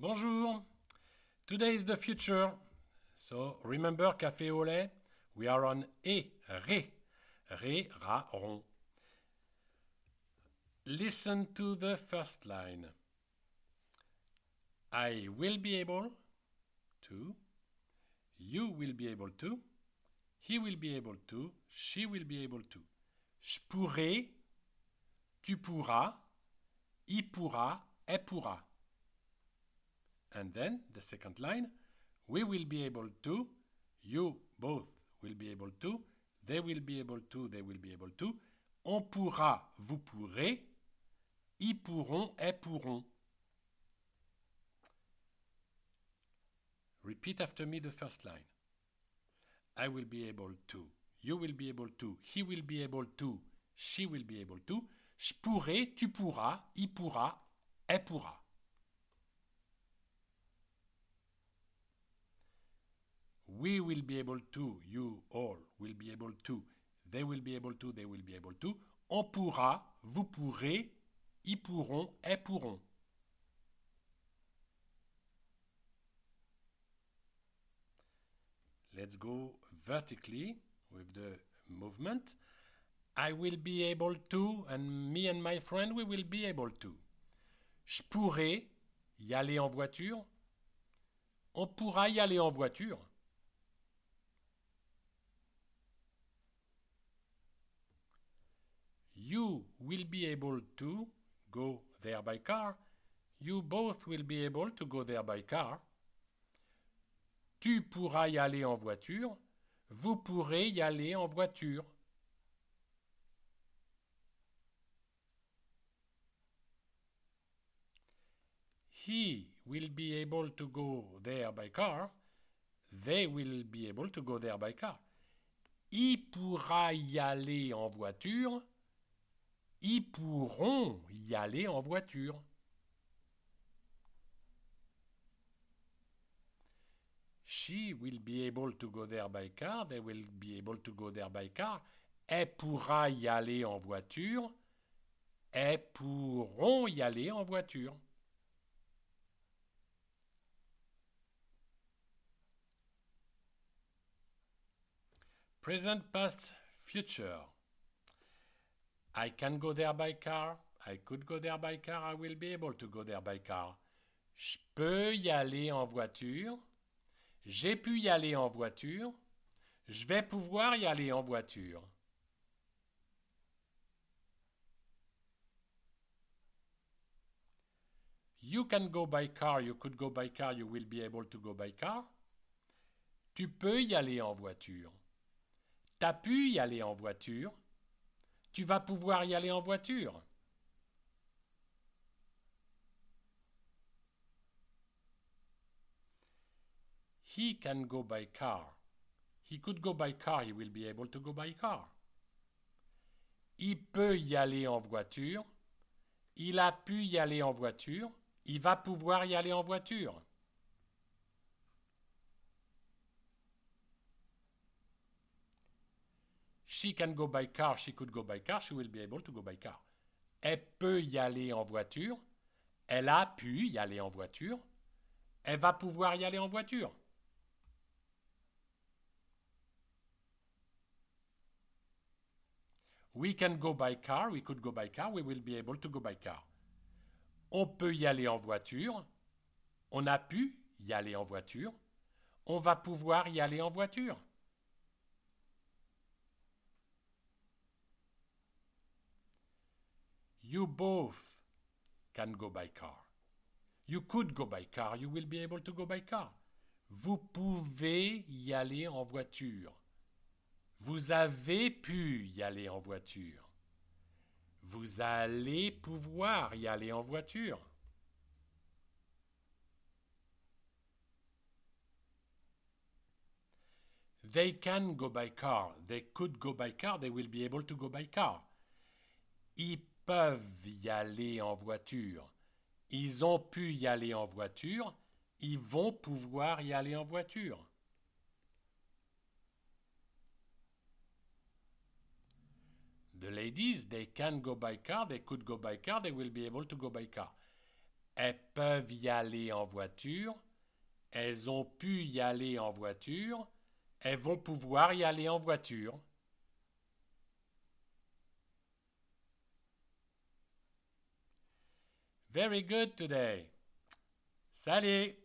Bonjour. Today is the future. So remember café au lait. We are on ré, ra, rond. Listen to the first line. I will be able to. You will be able to. He will be able to. She will be able to. Je pourrai. Tu pourras. Il pourra. Elle pourra. And then the second line. We will be able to. You both will be able to. They will be able to. They will be able to. On pourra. Vous pourrez. Ils pourront. Elles pourront. Repeat after me the first line. I will be able to. You will be able to. He will be able to. She will be able to. Je pourrai, tu pourras, il pourra, elle pourra. We will be able to. You all will be able to. They will be able to. They will be able to. On pourra, vous pourrez, ils pourront, elles pourront. Let's go vertically with the movement. I will be able to, and me and my friend, we will be able to. Je pourrais y aller en voiture. On pourra y aller en voiture. You will be able to go there by car. You both will be able to go there by car. Tu pourras y aller en voiture. Vous pourrez y aller en voiture. He will be able to go there by car. They will be able to go there by car. Il pourra y aller en voiture. Ils pourront y aller en voiture. She will be able to go there by car. They will be able to go there by car. Elle pourra y aller en voiture. Elles pourront y aller en voiture. Present, past, future. I can go there by car. I could go there by car. I will be able to go there by car. Je peux y aller en voiture. J'ai pu y aller en voiture. Je vais pouvoir y aller en voiture. You can go by car. You could go by car. You will be able to go by car. Tu peux y aller en voiture. T'as pu y aller en voiture. Tu vas pouvoir y aller en voiture. He can go by car. He could go by car. He will be able to go by car. Il peut y aller en voiture. Il a pu y aller en voiture. Il va pouvoir y aller en voiture. She can go by car. She could go by car. She will be able to go by car. Elle peut y aller en voiture. Elle a pu y aller en voiture. Elle va pouvoir y aller en voiture. We can go by car. We could go by car. We will be able to go by car. On peut y aller en voiture. On a pu y aller en voiture. On va pouvoir y aller en voiture. You both can go by car. You could go by car. You will be able to go by car. Vous pouvez y aller en voiture. Vous avez pu y aller en voiture. Vous allez pouvoir y aller en voiture. They can go by car. They could go by car. They will be able to go by car. Ils peuvent y aller en voiture. Ils ont pu y aller en voiture. Ils vont pouvoir y aller en voiture. The ladies, they can go by car. They could go by car. They will be able to go by car. Elles peuvent y aller en voiture. Elles ont pu y aller en voiture. Elles vont pouvoir y aller en voiture. Very good today. Salut!